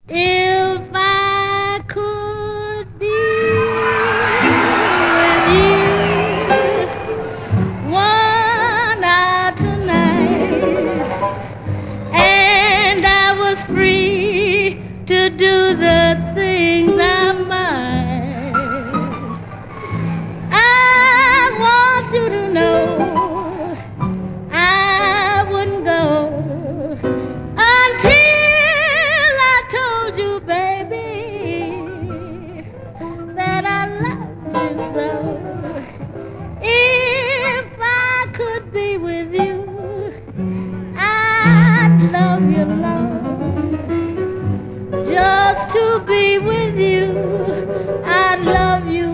If I could be with you one hour tonight, and I was free to do the things I might, I want you to know I wouldn't go until I told you, baby, that I love you so. If I could be with you, I'd love you, love. Just to be with you, I'd love you